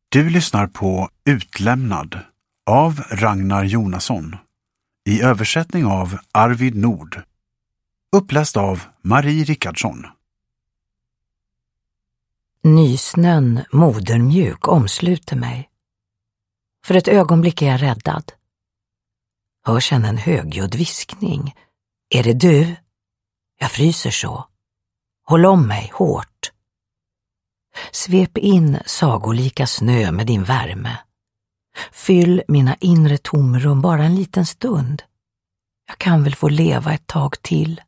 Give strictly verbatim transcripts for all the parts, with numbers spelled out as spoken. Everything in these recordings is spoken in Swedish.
Du lyssnar på Utlämnad av Ragnar Jonasson i översättning av Arvid Nord. Uppläst av Marie Rickardsson. Nysnön modermjuk omsluter mig. För ett ögonblick är jag räddad. Hör sen en högljudd viskning. Är det du? Jag fryser så. Håll om mig hårt. Svep in sagolika snö med din värme. Fyll mina inre tomrum bara en liten stund. Jag kan väl få leva ett tag till.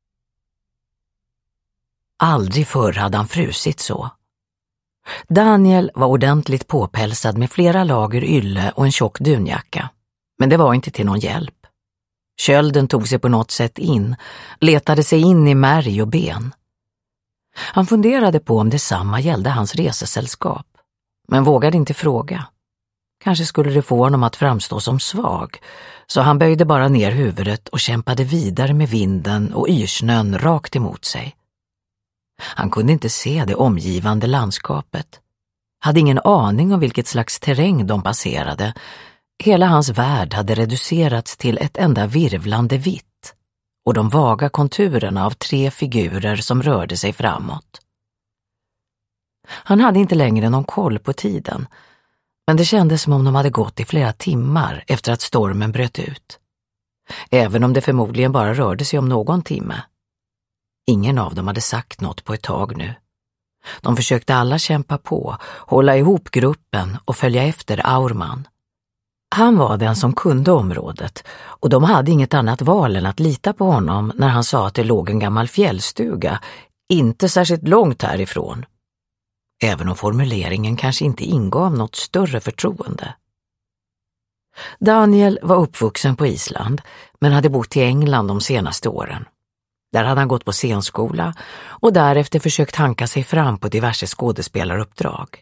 Aldrig förr hade han frusit så. Daniel var ordentligt påpälsad med flera lager ylle och en tjock dunjacka. Men det var inte till någon hjälp. Kölden tog sig på något sätt in, letade sig in i märg och ben. Han funderade på om detsamma gällde hans resesällskap, men vågade inte fråga. Kanske skulle det få honom att framstå som svag, så han böjde bara ner huvudet och kämpade vidare med vinden och yrsnön rakt emot sig. Han kunde inte se det omgivande landskapet. Hade ingen aning om vilket slags terräng de passerade. Hela hans värld hade reducerats till ett enda virvlande vitt och de vaga konturerna av tre figurer som rörde sig framåt. Han hade inte längre någon koll på tiden, men det kändes som om de hade gått i flera timmar efter att stormen bröt ut. Även om det förmodligen bara rörde sig om någon timme. Ingen av dem hade sagt något på ett tag nu. De försökte alla kämpa på, hålla ihop gruppen och följa efter Aurman. Han var den som kunde området och de hade inget annat val än att lita på honom när han sa att det låg en gammal fjällstuga, inte särskilt långt härifrån. Även om formuleringen kanske inte ingav något större förtroende. Daniel var uppvuxen på Island men hade bott i England de senaste åren. Där hade han gått på scenskola och därefter försökt hanka sig fram på diverse skådespelaruppdrag.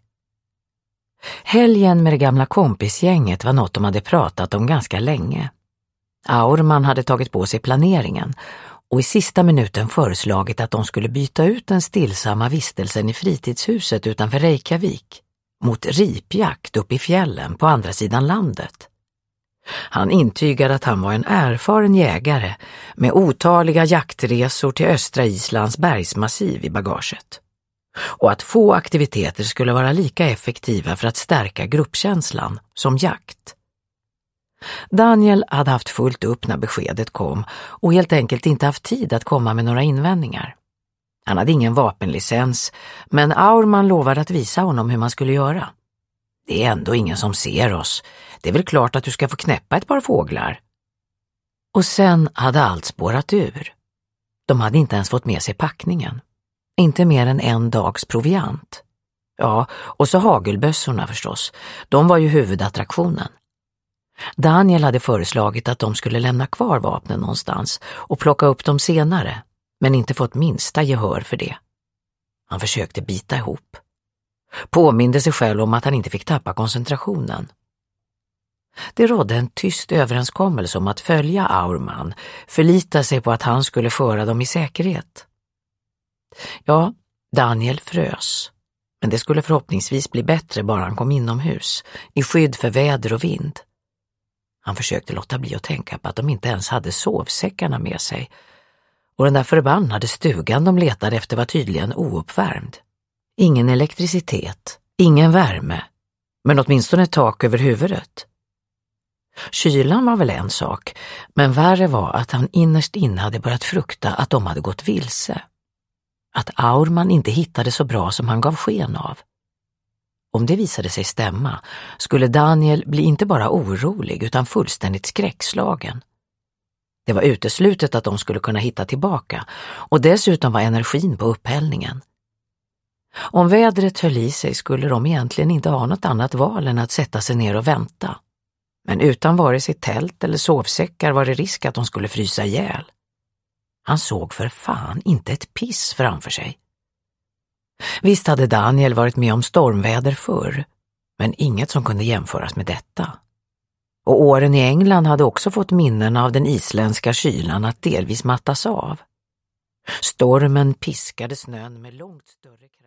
Helgen med det gamla kompisgänget var något de hade pratat om ganska länge. Aurman hade tagit på sig planeringen och i sista minuten föreslagit att de skulle byta ut den stillsamma vistelsen i fritidshuset utanför Reykjavik mot ripjakt upp i fjällen på andra sidan landet. Han intygade att han var en erfaren jägare med otaliga jaktresor till östra Islands bergsmassiv i bagaget. Och att få aktiviteter skulle vara lika effektiva för att stärka gruppkänslan som jakt. Daniel hade haft fullt upp när beskedet kom och helt enkelt inte haft tid att komma med några invändningar. Han hade ingen vapenlicens, men Aurman lovade att visa honom hur man skulle göra. Det är ändå ingen som ser oss. Det är väl klart att du ska få knäppa ett par fåglar. Och sen hade allt spårat ur. De hade inte ens fått med sig packningen. Inte mer än en dags proviant. Ja, och så hagelbössorna förstås. De var ju huvudattraktionen. Daniel hade föreslagit att de skulle lämna kvar vapnen någonstans och plocka upp dem senare, men inte fått minsta gehör för det. Han försökte bita ihop. Påminde sig själv om att han inte fick tappa koncentrationen. Det rådde en tyst överenskommelse om att följa Aurman, förlita sig på att han skulle föra dem i säkerhet. Ja, Daniel frös, men det skulle förhoppningsvis bli bättre bara han kom inomhus, i skydd för väder och vind. Han försökte låta bli att tänka på att de inte ens hade sovsäckarna med sig, och den där förbannade stugan de letade efter var tydligen ouppvärmd. Ingen elektricitet, ingen värme, men åtminstone ett tak över huvudet. Kylan var väl en sak, men värre var att han innerst inne hade börjat frukta att de hade gått vilse. Att Aurman inte hittade så bra som han gav sken av. Om det visade sig stämma skulle Daniel bli inte bara orolig utan fullständigt skräckslagen. Det var uteslutet att de skulle kunna hitta tillbaka och dessutom var energin på upphällningen. Om vädret höll i sig skulle de egentligen inte ha något annat val än att sätta sig ner och vänta. Men utan vare sig tält eller sovsäckar var det risk att de skulle frysa ihjäl. Han såg för fan inte ett piss framför sig. Visst hade Daniel varit med om stormväder förr, men inget som kunde jämföras med detta. Och åren i England hade också fått minnen av den isländska kylan att delvis mattas av. Stormen piskade snön med långt större kraft.